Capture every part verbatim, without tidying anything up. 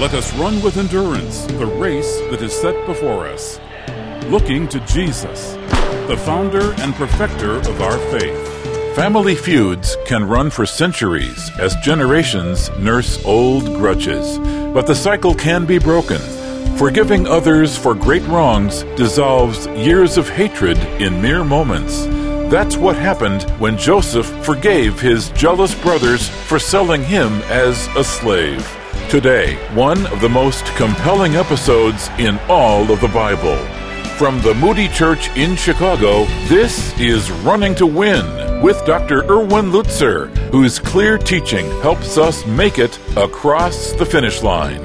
Let us run with endurance the race that is set before us, looking to Jesus, the founder and perfecter of our faith. Family feuds can run for centuries as generations nurse old grudges, but the cycle can be broken. Forgiving others for great wrongs dissolves years of hatred in mere moments. That's what happened when Joseph forgave his jealous brothers for selling him as a slave. Today, one of the most compelling episodes in all of the Bible. From the Moody Church in Chicago, this is Running to Win with Doctor Erwin Lutzer, whose clear teaching helps us make it across the finish line.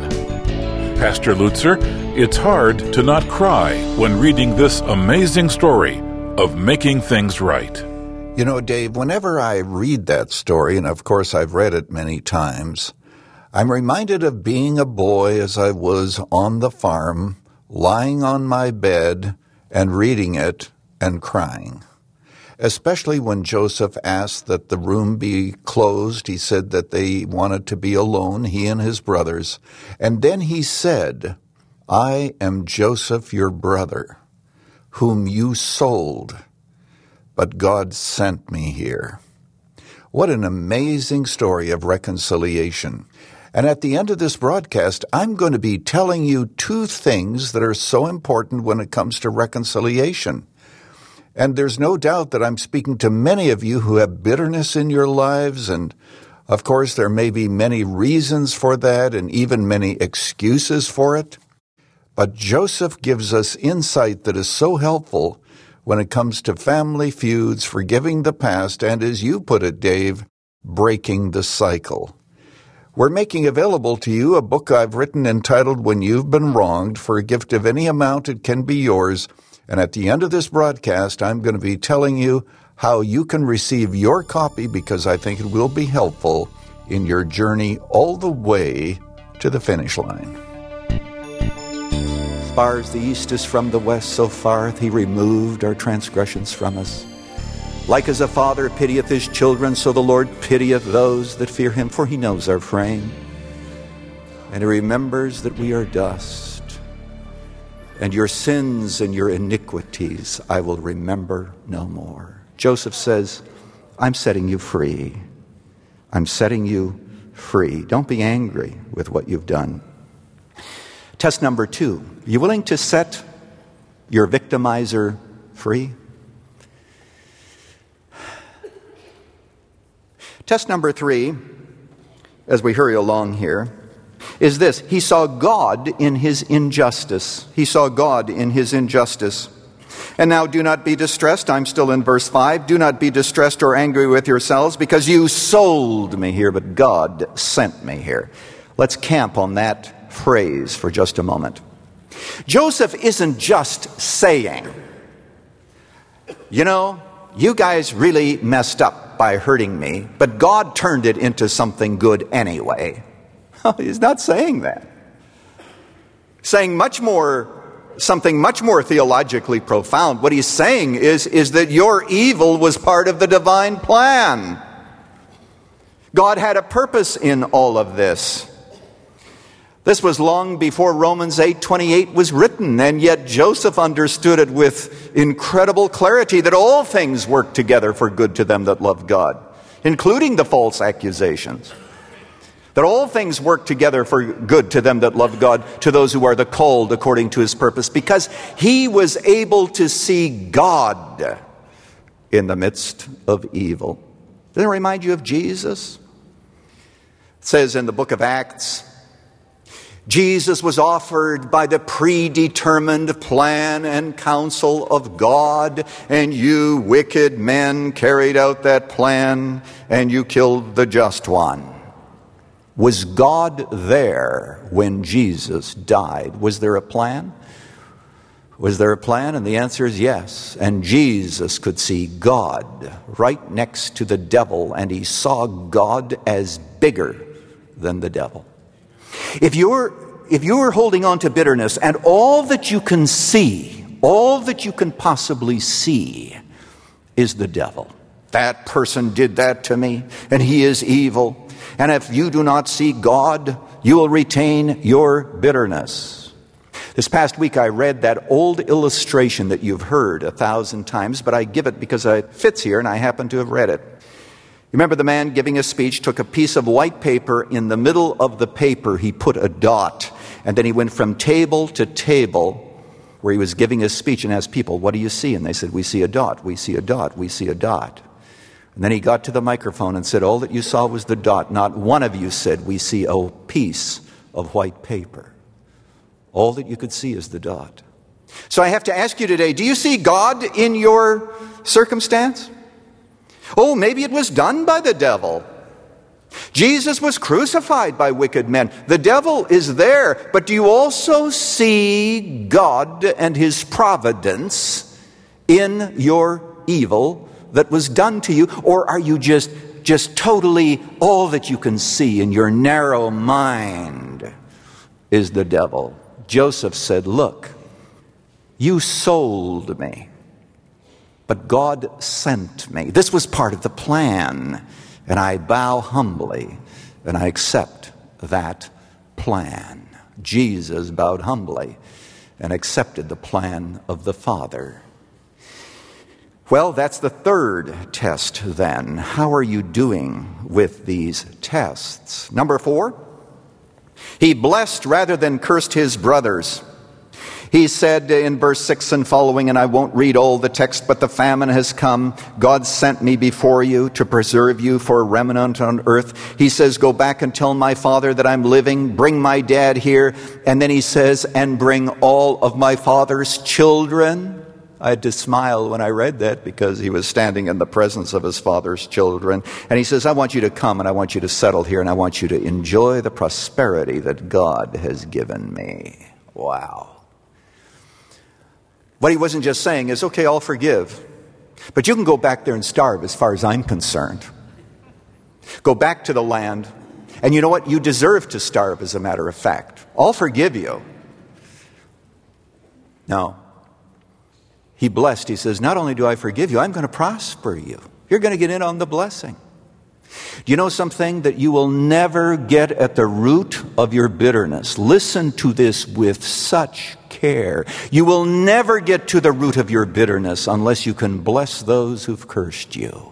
Pastor Lutzer, it's hard to not cry when reading this amazing story of making things right. You know, Dave, whenever I read that story, and of course I've read it many times, I'm reminded of being a boy as I was on the farm, lying on my bed and reading it and crying. Especially when Joseph asked that the room be closed. He said that they wanted to be alone, he and his brothers. And then he said, I am Joseph, your brother, whom you sold, but God sent me here. What an amazing story of reconciliation. And at the end of this broadcast, I'm going to be telling you two things that are so important when it comes to reconciliation. And there's no doubt that I'm speaking to many of you who have bitterness in your lives, and of course there may be many reasons for that and even many excuses for it. But Joseph gives us insight that is so helpful when it comes to family feuds, forgiving the past, and as you put it, Dave, breaking the cycle. We're making available to you a book I've written entitled When You've Been Wronged. For a gift of any amount, it can be yours. And at the end of this broadcast, I'm going to be telling you how you can receive your copy because I think it will be helpful in your journey all the way to the finish line. As far as the east is from the west, so far hath he removed our transgressions from us. Like as a father pitieth his children, so the Lord pitieth those that fear him, for he knows our frame. And he remembers that we are dust. And your sins and your iniquities I will remember no more. Joseph says, I'm setting you free. I'm setting you free. Don't be angry with what you've done. Test number two. Are you willing to set your victimizer free? Test number three, as we hurry along here, is this. He saw God in his injustice. He saw God in his injustice. And now do not be distressed. I'm still in verse five. Do not be distressed or angry with yourselves because you sold me here, but God sent me here. Let's camp on that phrase for just a moment. Joseph isn't just saying, you know, you guys really messed up by hurting me, but God turned it into something good anyway. He's not saying that. Saying much more, something much more theologically profound. What he's saying is, is that your evil was part of the divine plan. God had a purpose in all of this. This was long before Romans eight twenty-eight was written, and yet Joseph understood it with incredible clarity that all things work together for good to them that love God, including the false accusations. That all things work together for good to them that love God, to those who are the called according to his purpose, because he was able to see God in the midst of evil. Doesn't it remind you of Jesus? It says in the book of Acts, Jesus was offered by the predetermined plan and counsel of God, and you wicked men carried out that plan, and you killed the just one. Was God there when Jesus died? Was there a plan? Was there a plan? And the answer is yes. And Jesus could see God right next to the devil, and he saw God as bigger than the devil. If you're, if you're holding on to bitterness, and all that you can see, all that you can possibly see is the devil. That person did that to me, and he is evil. And if you do not see God, you will retain your bitterness. This past week I read that old illustration that you've heard a thousand times, but I give it because it fits here and I happen to have read it. Remember the man giving a speech took a piece of white paper. In the middle of the paper he put a dot, and then he went from table to table where he was giving his speech and asked people, what do you see? And they said, we see a dot, we see a dot, we see a dot. And then he got to the microphone and said, all that you saw was the dot. Not one of you said, we see a piece of white paper. All that you could see is the dot. So I have to ask you today, do you see God in your circumstance? Oh, maybe it was done by the devil. Jesus was crucified by wicked men. The devil is there, but do you also see God and his providence in your evil that was done to you? Or are you just, just totally, all that you can see in your narrow mind is the devil? Joseph said, look, you sold me, but God sent me. This was part of the plan. And I bow humbly, and I accept that plan. Jesus bowed humbly and accepted the plan of the Father. Well, that's the third test then. How are you doing with these tests? Number four, he blessed rather than cursed his brothers. He said in verse six and following, and I won't read all the text, but the famine has come. God sent me before you to preserve you for a remnant on earth. He says, go back and tell my father that I'm living. Bring my dad here. And then he says, and bring all of my father's children. I had to smile when I read that because he was standing in the presence of his father's children. And he says, I want you to come and I want you to settle here and I want you to enjoy the prosperity that God has given me. Wow. What he wasn't just saying is, okay, I'll forgive, but you can go back there and starve as far as I'm concerned. Go back to the land, and you know what? You deserve to starve, as a matter of fact. I'll forgive you. No. He blessed. He says, not only do I forgive you, I'm going to prosper you. You're going to get in on the blessing. Do you know something? That you will never get at the root of your bitterness. Listen to this with such care. You will never get to the root of your bitterness unless you can bless those who've cursed you.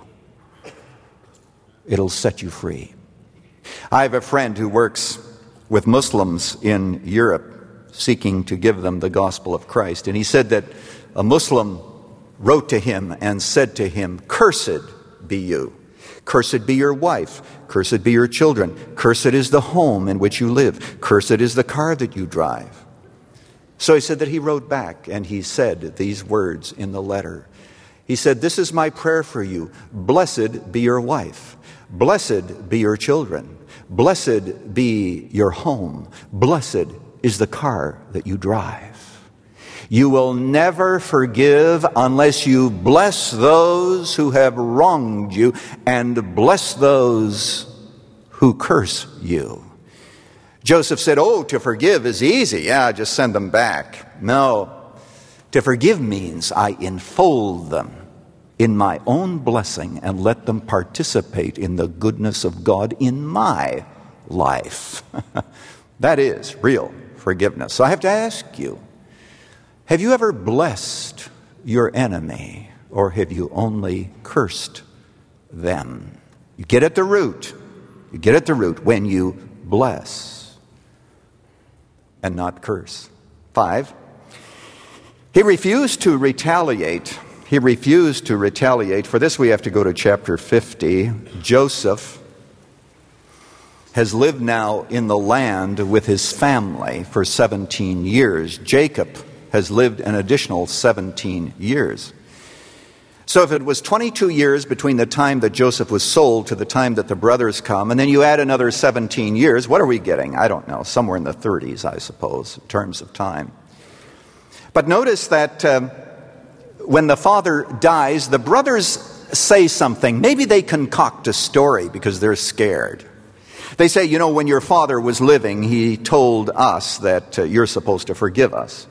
It'll set you free. I have a friend who works with Muslims in Europe, seeking to give them the gospel of Christ. And he said that a Muslim wrote to him and said to him, cursed be you. Cursed be your wife. Cursed be your children. Cursed is the home in which you live. Cursed is the car that you drive. So he said that he wrote back and he said these words in the letter. He said, this is my prayer for you. Blessed be your wife. Blessed be your children. Blessed be your home. Blessed is the car that you drive. You will never forgive unless you bless those who have wronged you and bless those who curse you. Joseph said, oh, to forgive is easy. Yeah, just send them back. No, to forgive means I enfold them in my own blessing and let them participate in the goodness of God in my life. That is real forgiveness. So I have to ask you, have you ever blessed your enemy, or have you only cursed them? You get at the root. You get at the root when you bless and not curse. Five, he refused to retaliate. He refused to retaliate. For this we have to go to chapter fifty. Joseph has lived now in the land with his family for seventeen years. Jacob has lived an additional seventeen years. So if it was twenty-two years between the time that Joseph was sold to the time that the brothers come, and then you add another seventeen years, what are we getting? I don't know, somewhere in the thirties, I suppose, in terms of time. But notice that um, when the father dies, the brothers say something. Maybe they concoct a story because they're scared. They say, you know, when your father was living, he told us that uh, you're supposed to forgive us.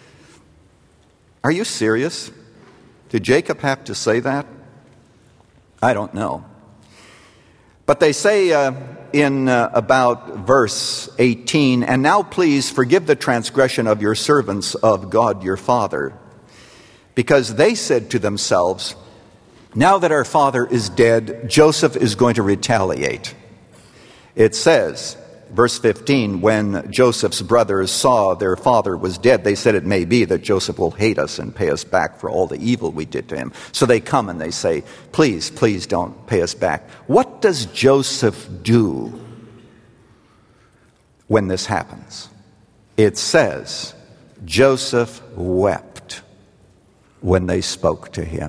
Are you serious? Did Jacob have to say that? I don't know. But they say uh, in uh, about verse eighteen, "And now please forgive the transgression of your servants of God your Father, because they said to themselves, 'Now that our father is dead, Joseph is going to retaliate.'" It says, verse fifteen, "When Joseph's brothers saw their father was dead, they said, 'It may be that Joseph will hate us and pay us back for all the evil we did to him.' So they come and they say, 'Please, please don't pay us back.'" What does Joseph do when this happens? It says, Joseph wept when they spoke to him.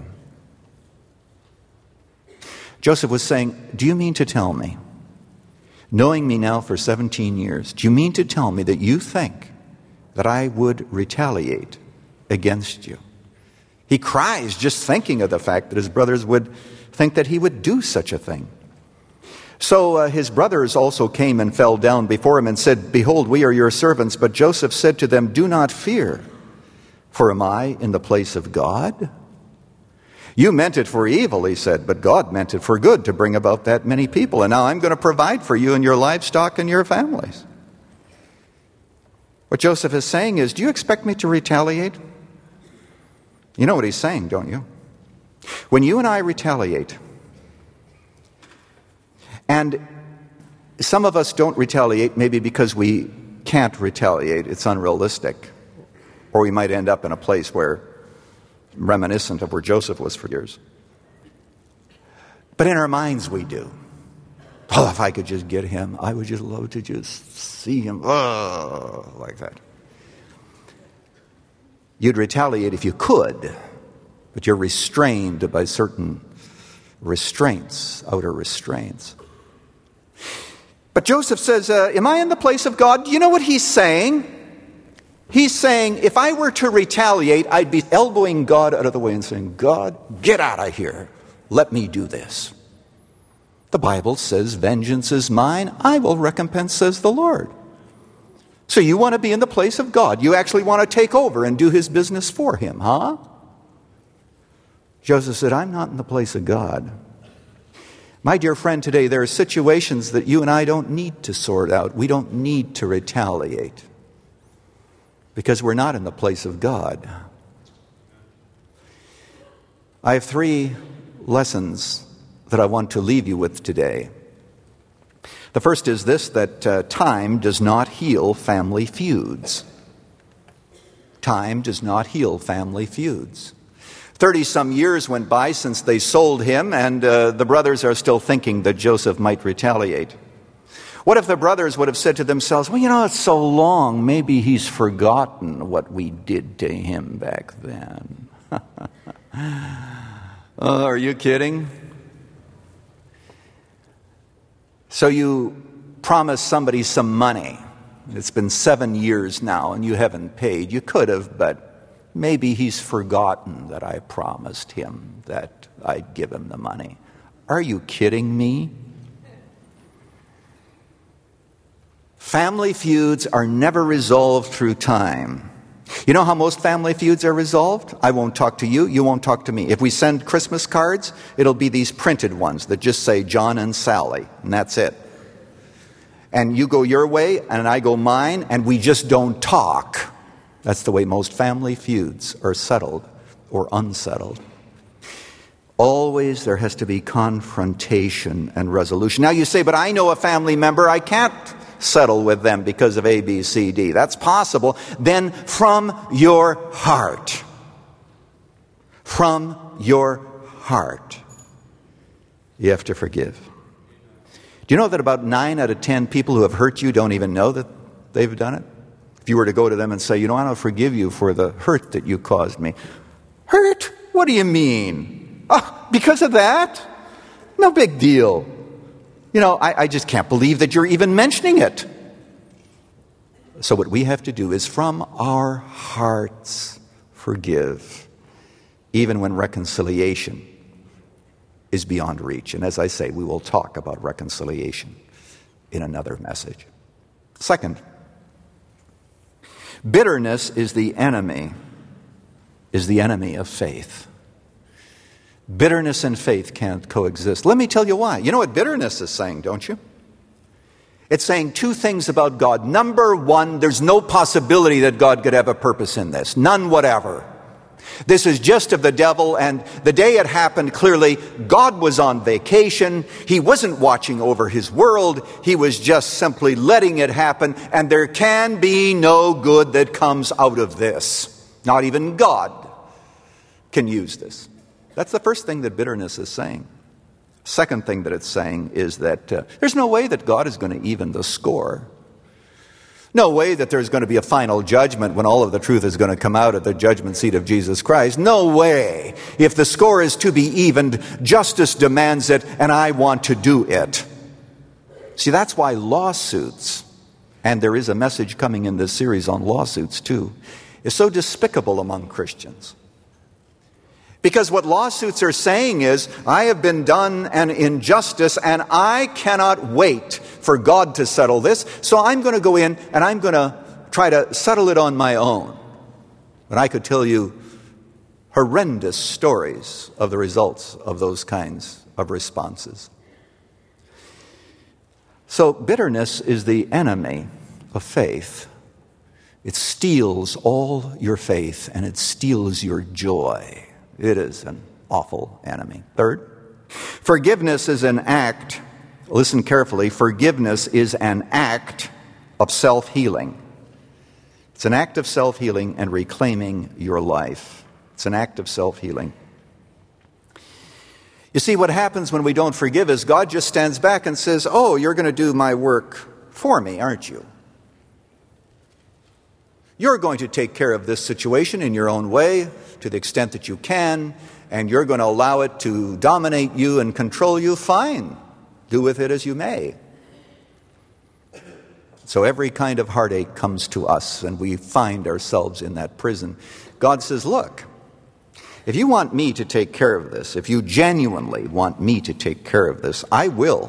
Joseph was saying, "Do you mean to tell me, knowing me now for seventeen years, do you mean to tell me that you think that I would retaliate against you?" He cries just thinking of the fact that his brothers would think that he would do such a thing. So uh, his brothers also came and fell down before him and said, "Behold, we are your servants." But Joseph said to them, "Do not fear, for am I in the place of God? You meant it for evil," he said, "but God meant it for good, to bring about that many people. And now I'm going to provide for you and your livestock and your families." What Joseph is saying is, do you expect me to retaliate? You know what he's saying, don't you? When you and I retaliate, and some of us don't retaliate maybe because we can't retaliate, it's unrealistic, or we might end up in a place where reminiscent of where Joseph was for years. But in our minds we do. Oh, if I could just get him, I would just love to just see him, oh, like that. You'd retaliate if you could, but you're restrained by certain restraints, outer restraints. But Joseph says, uh, am I in the place of God? Do you know what he's saying? He's saying, if I were to retaliate, I'd be elbowing God out of the way and saying, "God, get out of here. Let me do this." The Bible says, "Vengeance is mine. I will recompense," says the Lord. So you want to be in the place of God. You actually want to take over and do his business for him, huh? Joseph said, "I'm not in the place of God." My dear friend, today there are situations that you and I don't need to sort out. We don't need to retaliate, because we're not in the place of God. I have three lessons that I want to leave you with today. The first is this, that uh, time does not heal family feuds. Time does not heal family feuds. Thirty-some years went by since they sold him, and uh, the brothers are still thinking that Joseph might retaliate. What if the brothers would have said to themselves, "Well, you know, it's so long, maybe he's forgotten what we did to him back then." Oh, are you kidding? So you promise somebody some money. It's been seven years now and you haven't paid. You could have, but maybe he's forgotten that I promised him that I'd give him the money. Are you kidding me? Family feuds are never resolved through time. You know how most family feuds are resolved? I won't talk to you, you won't talk to me. If we send Christmas cards, it'll be these printed ones that just say John and Sally, and that's it. And you go your way, and I go mine, and we just don't talk. That's the way most family feuds are settled or unsettled. Always there has to be confrontation and resolution. Now you say, "But I know a family member, I can't settle with them because of A, B, C, D." That's possible. Then from your heart, from your heart, you have to forgive. Do you know that about nine out of ten people who have hurt you don't even know that they've done it? If you were to go to them and say, "You know, I don't forgive you for the hurt that you caused me." Hurt? What do you mean? Oh, because of that? No big deal. You know, I, I just can't believe that you're even mentioning it. So what we have to do is from our hearts forgive, even when reconciliation is beyond reach. And as I say, we will talk about reconciliation in another message. Second, bitterness is the enemy, is the enemy of faith. Bitterness and faith can't coexist. Let me tell you why. You know what bitterness is saying, don't you? It's saying two things about God. Number one, there's no possibility that God could have a purpose in this. None whatever. This is just of the devil, and the day it happened, clearly, God was on vacation. He wasn't watching over his world. He was just simply letting it happen, and there can be no good that comes out of this. Not even God can use this. That's the first thing that bitterness is saying. Second thing that it's saying is that uh, there's no way that God is going to even the score. No way that there's going to be a final judgment when all of the truth is going to come out at the judgment seat of Jesus Christ. No way. If the score is to be evened, justice demands it, and I want to do it. See, that's why lawsuits, and there is a message coming in this series on lawsuits too, is so despicable among Christians. Because what lawsuits are saying is, I have been done an injustice and I cannot wait for God to settle this, so I'm going to go in and I'm going to try to settle it on my own. But I could tell you horrendous stories of the results of those kinds of responses. So bitterness is the enemy of faith. It steals all your faith and it steals your joy. It is an awful enemy. Third, forgiveness is an act, listen carefully, forgiveness is an act of self-healing. It's an act of self-healing and reclaiming your life. It's an act of self-healing. You see, what happens when we don't forgive is God just stands back and says, oh, you're going to do my work for me, aren't you? You're going to take care of this situation in your own way, to the extent that you can, and you're going to allow it to dominate you and control you. Fine. Do with it as you may. So every kind of heartache comes to us, and we find ourselves in that prison. God says, look, if you want me to take care of this, if you genuinely want me to take care of this, I will.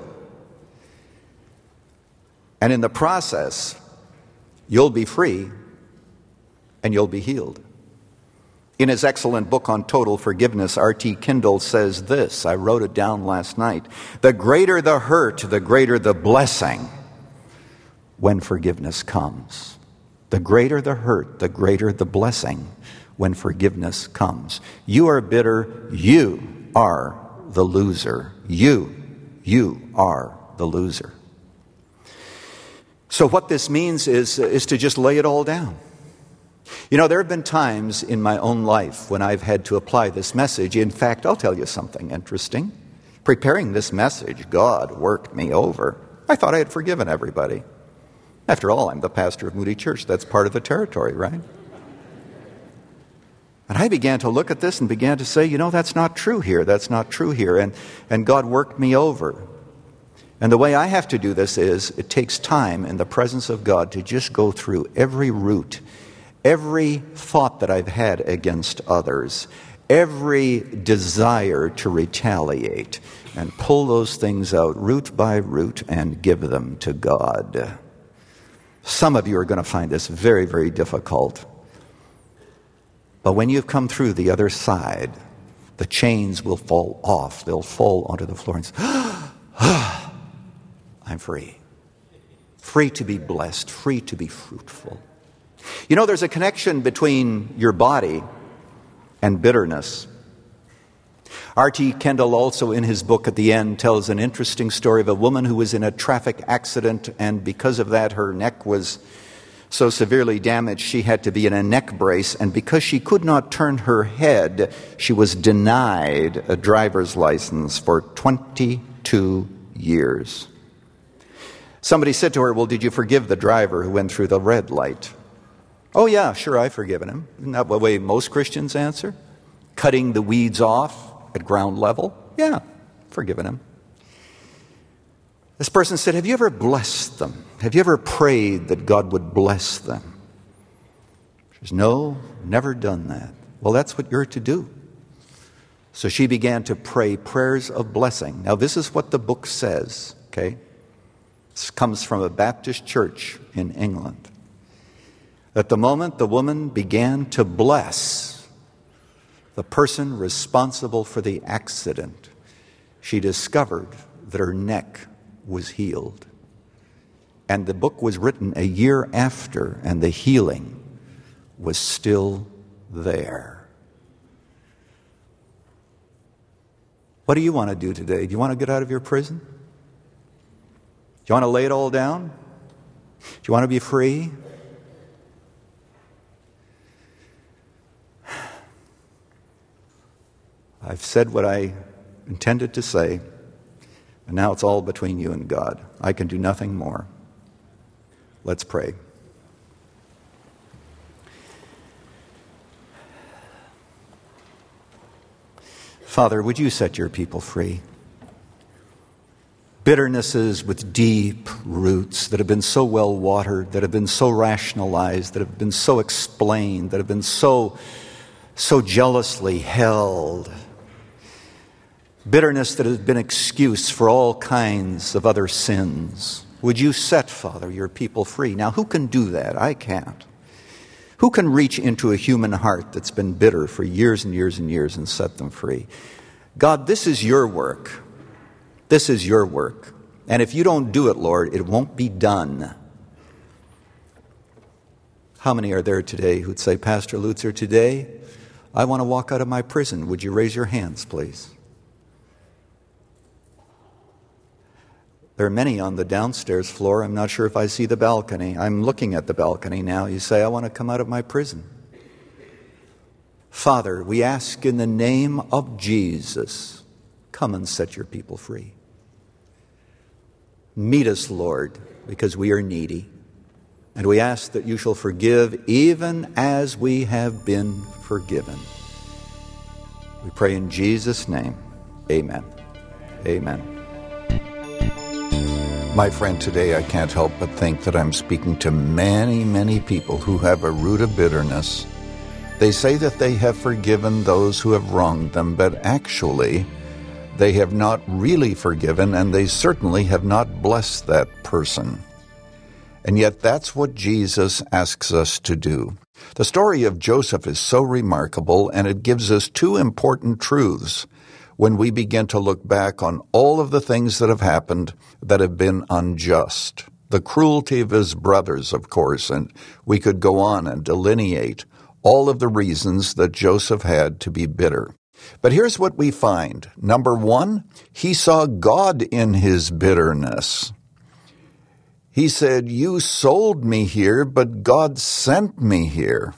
And in the process, you'll be free and you'll be healed. In his excellent book on total forgiveness, R T Kendall says this, I wrote it down last night, the greater the hurt, the greater the blessing when forgiveness comes. The greater the hurt, the greater the blessing when forgiveness comes. You are bitter, you are the loser. You, you are the loser. So what this means is, is to just lay it all down. You know, there have been times in my own life when I've had to apply this message. In fact, I'll tell you something interesting. Preparing this message, God worked me over. I thought I had forgiven everybody. After all, I'm the pastor of Moody Church. That's part of the territory, right? And I began to look at this and began to say, you know, that's not true here. That's not true here. And, and God worked me over. And the way I have to do this is, it takes time in the presence of God to just go through every root, every thought that I've had against others, every desire to retaliate, and pull those things out root by root and give them to God. Some of you are going to find this very, very difficult. But when you've come through the other side, the chains will fall off. They'll fall onto the floor and say, ah, I'm free. Free to be blessed, free to be fruitful. You know, there's a connection between your body and bitterness. R T Kendall also in his book at the end tells an interesting story of a woman who was in a traffic accident, and because of that her neck was so severely damaged she had to be in a neck brace, and because she could not turn her head, she was denied a driver's license for twenty-two years. Somebody said to her, well, did you forgive the driver who went through the red light? Oh yeah, sure, I've forgiven him. Isn't that the way most Christians answer? Cutting the weeds off at ground level? Yeah, forgiven him. This person said, have you ever blessed them? Have you ever prayed that God would bless them? She says, no, never done that. Well, that's what you're to do. So she began to pray prayers of blessing. Now, this is what the book says, okay? This comes from a Baptist church in England. At the moment the woman began to bless the person responsible for the accident, she discovered that her neck was healed. And the book was written a year after, and the healing was still there. What do you want to do today? Do you want to get out of your prison? Do you want to lay it all down? Do you want to be free? I've said what I intended to say, and now it's all between you and God. I can do nothing more. Let's pray. Father, would you set your people free? Bitternesses with deep roots that have been so well watered, that have been so rationalized, that have been so explained, that have been so, so jealously held. Bitterness that has been excuse for all kinds of other sins. Would you set, Father, your people free? Now, who can do that? I can't. Who can reach into a human heart that's been bitter for years and years and years and set them free? God, this is your work. This is your work. And if you don't do it, Lord, it won't be done. How many are there today who'd say, Pastor Lutzer, today I want to walk out of my prison. Would you raise your hands, please? There are many on the downstairs floor. I'm not sure if I see the balcony. I'm looking at the balcony now. You say, I want to come out of my prison. Father, we ask in the name of Jesus, come and set your people free. Meet us, Lord, because we are needy. And we ask that you shall forgive even as we have been forgiven. We pray in Jesus' name. Amen. Amen. My friend, today I can't help but think that I'm speaking to many, many people who have a root of bitterness. They say that they have forgiven those who have wronged them, but actually they have not really forgiven, and they certainly have not blessed that person. And yet that's what Jesus asks us to do. The story of Joseph is so remarkable, and it gives us two important truths when we begin to look back on all of the things that have happened that have been unjust. The cruelty of his brothers, of course, and we could go on and delineate all of the reasons that Joseph had to be bitter. But here's what we find. Number one, he saw God in his bitterness. He said, you sold me here, but God sent me here.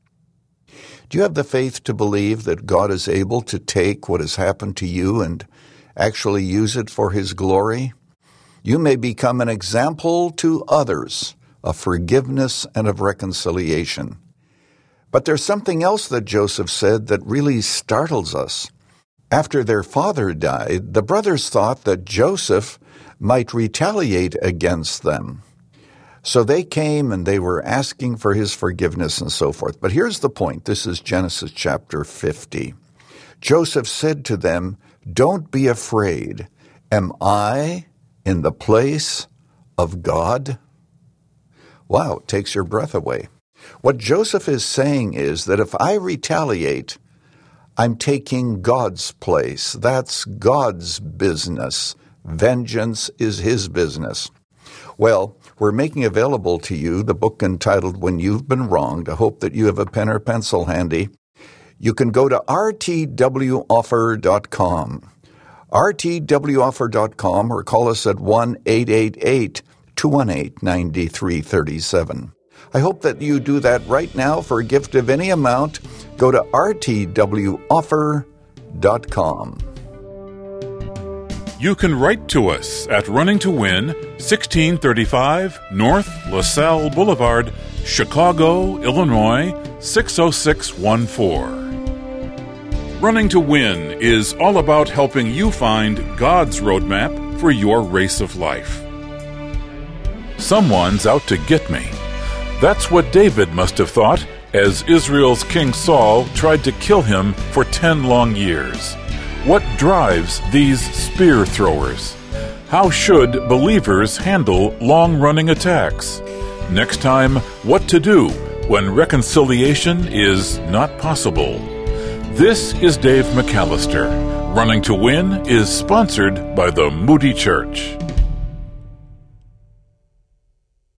Do you have the faith to believe that God is able to take what has happened to you and actually use it for his glory? You may become an example to others of forgiveness and of reconciliation. But there's something else that Joseph said that really startles us. After their father died, the brothers thought that Joseph might retaliate against them. So they came and they were asking for his forgiveness and so forth. But here's the point. This is Genesis chapter fifty. Joseph said to them, don't be afraid. Am I in the place of God? Wow, it takes your breath away. What Joseph is saying is that if I retaliate, I'm taking God's place. That's God's business. Vengeance is his business. Well, we're making available to you the book entitled When You've Been Wronged. I hope that you have a pen or pencil handy. You can go to r t w offer dot com, r t w offer dot com, or call us at one eight eight eight, two one eight, nine three three seven. I hope that you do that right now for a gift of any amount. Go to r t w offer dot com. You can write to us at Running to Win, sixteen thirty-five North LaSalle Boulevard, Chicago, Illinois, six oh six one four. Running to Win is all about helping you find God's roadmap for your race of life. Someone's out to get me. That's what David must have thought as Israel's King Saul tried to kill him for ten long years. What drives these spear throwers? How should believers handle long-running attacks? Next time, what to do when reconciliation is not possible? This is Dave McAllister. Running to Win is sponsored by the Moody Church.